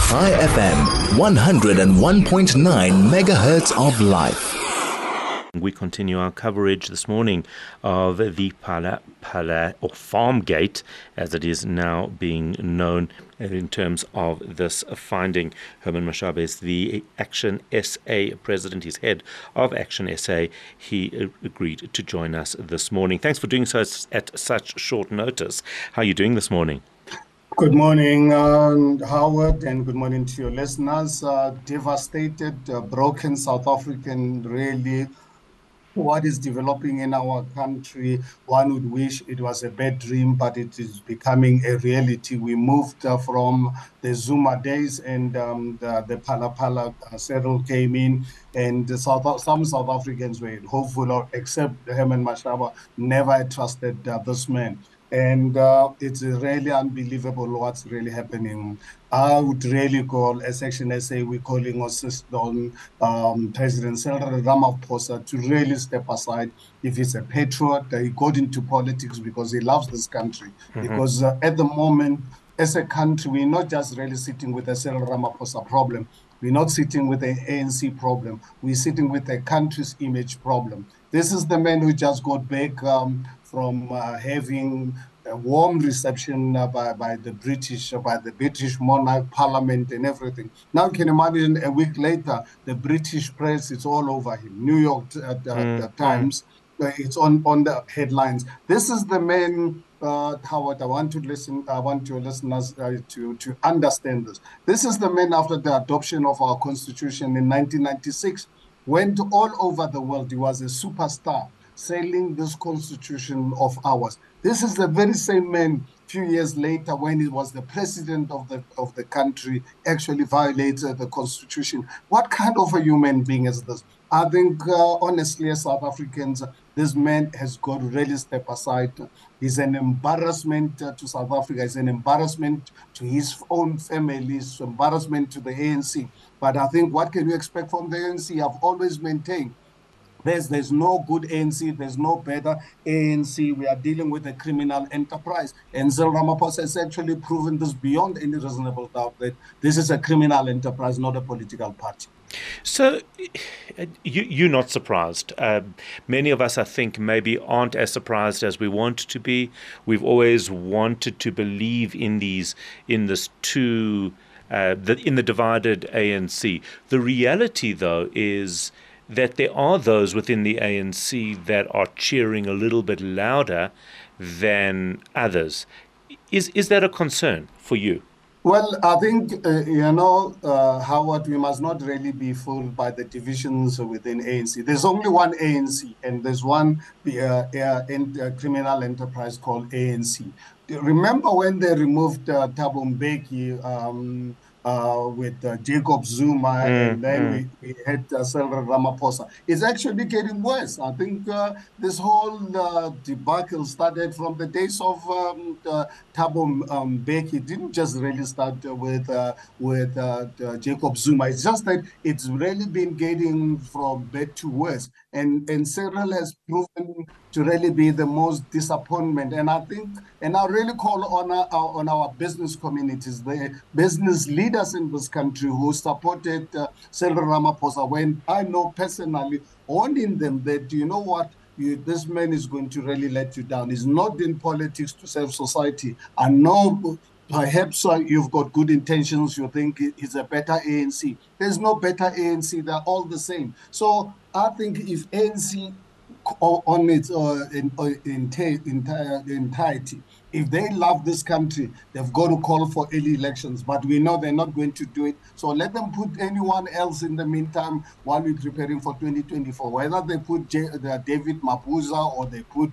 High FM, 101.9 megahertz of life. We continue our coverage this morning of the Farmgate, as it is now being known in terms of this finding. Herman Mashaba is the Action SA president. He's head of Action SA. He agreed to join us this morning. Thanks for doing so at such short notice. How are you doing this morning? Good morning, Howard, and good morning to your listeners. Devastated, broken South African, really. What is developing in our country, one would wish it was a bad dream, but it is becoming a reality. We moved from the Zuma days, and the Phala Cyril came in, and some South Africans were hopeful, except Herman Mashaba, never trusted this man. And it's really unbelievable what's really happening. I would really call, as Action SA, we're calling on President Cyril Ramaphosa to really step aside. If he's a patriot, he got into politics because he loves this country. Mm-hmm. Because at the moment, as a country, we're not just really sitting with a Cyril Ramaphosa problem. We're not sitting with an ANC problem. We're sitting with a country's image problem. This is the man who just got back from having a warm reception by the British monarch, parliament, and everything. Now you can imagine a week later, the British press is all over him. New York Times, it's on the headlines. This is the man, Howard. I want your listeners to understand this. This is the man after the adoption of our constitution in 1996. Went all over the world. He was a superstar selling this constitution of ours. This is the very same man a few years later, when he was the president of the country, actually violated the constitution. What kind of a human being is this? I think, honestly, as South Africans, this man has got to really step aside. He's an embarrassment to South Africa. He's an embarrassment to his own family. He's an embarrassment to the ANC. But I think, what can you expect from the ANC? I've always maintained there's no good ANC, there's no better ANC. We are dealing with a criminal enterprise. And Cyril Ramaphosa has actually proven this beyond any reasonable doubt, that this is a criminal enterprise, not a political party. So you're not surprised. Many of us, I think, maybe aren't as surprised as we want to be. We've always wanted to believe in the divided ANC. The reality, though, is that there are those within the ANC that are cheering a little bit louder than others. Is that a concern for you? Well, I think, Howard, we must not really be fooled by the divisions within ANC. There's only one ANC, and there's one criminal enterprise called ANC. Remember when they removed Thabo Mbeki with Jacob Zuma, and then we had Cyril Ramaphosa. It's actually getting worse. I think this whole debacle started from the days of Thabo Mbeki. It didn't just really start with Jacob Zuma. It's just that it's really been getting from bad to worse. And Cyril has proven to really be the most disappointment. And I think, and I really call on our business communities, the business leaders in this country who supported Cyril Ramaphosa, when I know personally, warning them that, you know what, this man is going to really let you down. He's not in politics to serve society. I know perhaps you've got good intentions. You think he's a better ANC. There's no better ANC. They're all the same. So I think if ANC on its entirety, if they love this country, they've got to call for early elections. But we know they're not going to do it. So let them put anyone else in the meantime while we're preparing for 2024. Whether they put David Mabuza or they put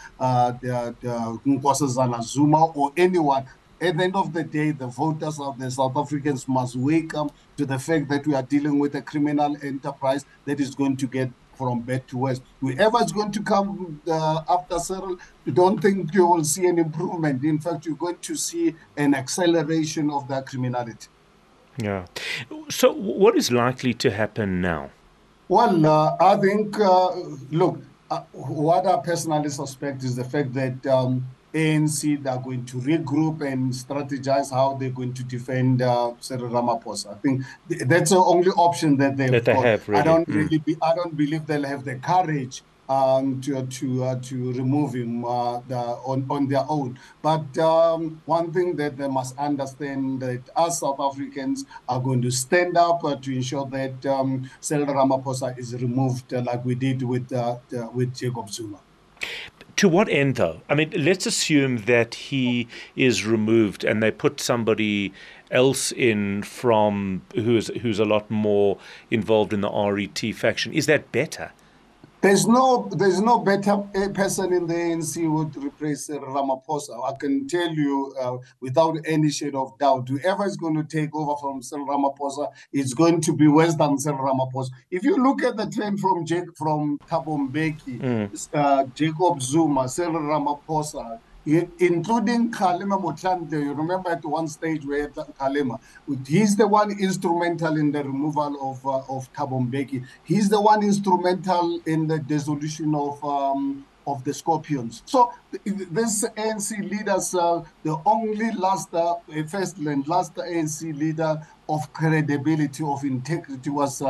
Nkosazana Zuma or anyone. At the end of the day, the voters of the South Africans must wake up to the fact that we are dealing with a criminal enterprise that is going to get from bad to worse. Whoever is going to come after Cyril, you don't think you will see an improvement. In fact, you're going to see an acceleration of that criminality. Yeah. So what is likely to happen now? Well, I think, what I personally suspect is the fact that ANC, they're going to regroup and strategize how they're going to defend Cyril Ramaphosa. I think that's the only option that That they've they got. have really. I don't believe they'll have the courage to remove him on their own. But one thing that they must understand that us South Africans are going to stand up to ensure that Cyril Ramaphosa is removed, like we did with Jacob Zuma. To what end, though? I mean, let's assume that he is removed and they put somebody else in from who's a lot more involved in the RET faction. Is that better? There's no better person in the ANC who would replace Ramaphosa. I can tell you without any shade of doubt, whoever is going to take over from Cyril Ramaphosa is going to be worse than Cyril Ramaphosa. If you look at the trend from Thabo Mbeki, Jacob Zuma, Cyril Ramaphosa, including Kgalema Motlanthe. You remember at one stage where Kgalema, he's the one instrumental in the removal of Thabo Mbeki. He's the one instrumental in the dissolution of the Scorpions. So this ANC leaders, the only first and last ANC leader of credibility, of integrity was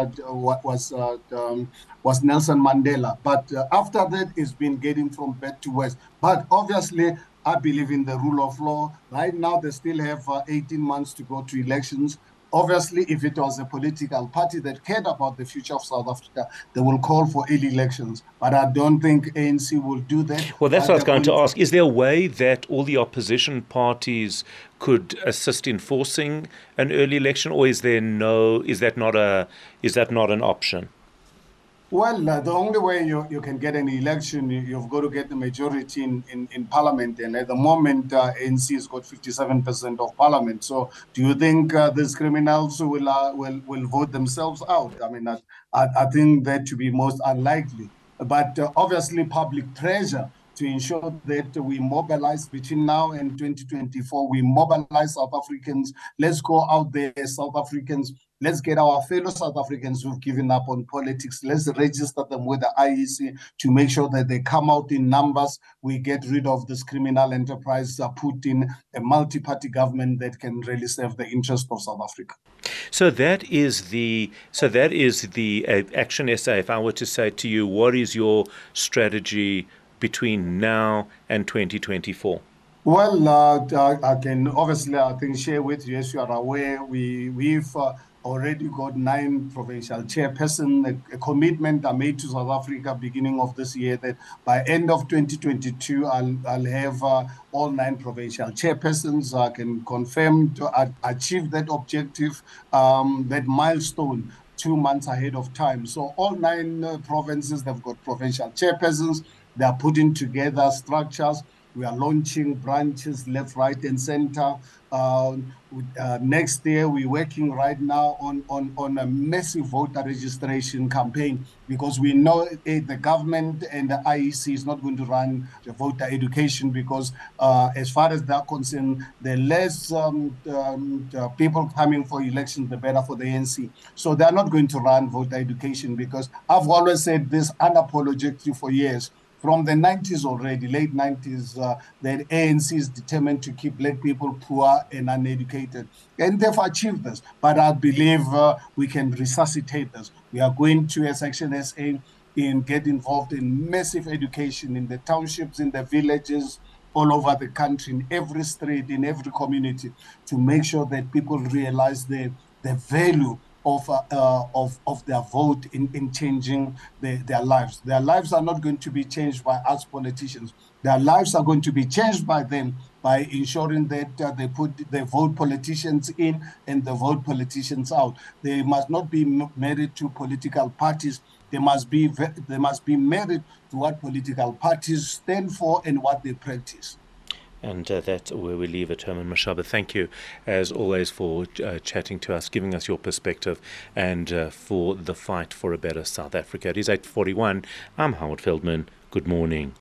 Nelson Mandela. But after that, it's been getting from bad to worse. But obviously, I believe in the rule of law. Right now, they still have 18 months to go to elections. Obviously, if it was a political party that cared about the future of South Africa, they will call for early elections. But I don't think ANC will do that. Well, that's what I was going to ask. Is there a way that all the opposition parties could assist in forcing an early election, or is that not an option? Well, the only way you can get an election, you've got to get the majority in parliament. And at the moment, ANC has got 57% of parliament. So do you think these criminals will vote themselves out? I mean, I think that to be most unlikely. But obviously, public pressure to ensure that we mobilize between now and 2024, we mobilize South Africans. Let's go out there, South Africans. Let's get our fellow South Africans who've given up on politics. Let's register them with the IEC to make sure that they come out in numbers. We get rid of this criminal enterprise, put in a multi-party government that can really serve the interest of South Africa. So that is the Action SA. If I were to say to you, what is your strategy between now and 2024? Well, I can obviously, I think, share with you, as you are aware, we've already got 9 provincial chairpersons. A commitment I made to South Africa beginning of this year that by end of 2022, I'll have all 9 provincial chairpersons. I can confirm to achieve that objective, that milestone 2 months ahead of time. So all 9 provinces, they've got provincial chairpersons. They are putting together structures. We are launching branches left, right, and center. Next year, we're working right now on a massive voter registration campaign because we know the government and the IEC is not going to run the voter education because as far as they're concerned, the less the people coming for elections, the better for the ANC. So they're not going to run voter education because I've always said this unapologetically for years. From the 90s already, late 90s, the ANC is determined to keep black people poor and uneducated. And they've achieved this. But I believe we can resuscitate this. We are going to, as Action SA, get involved in massive education in the townships, in the villages, all over the country, in every street, in every community, to make sure that people realize the value of their vote in changing their lives. Their lives are not going to be changed by us politicians. Their lives are going to be changed by them by ensuring that they vote politicians in and they vote politicians out. They must not be married to political parties. They must be married to what political parties stand for and what they practice. And that's where we leave it. Herman Mashaba, thank you, as always, for chatting to us, giving us your perspective, and for the fight for a better South Africa. It is 8:41. I'm Howard Feldman. Good morning.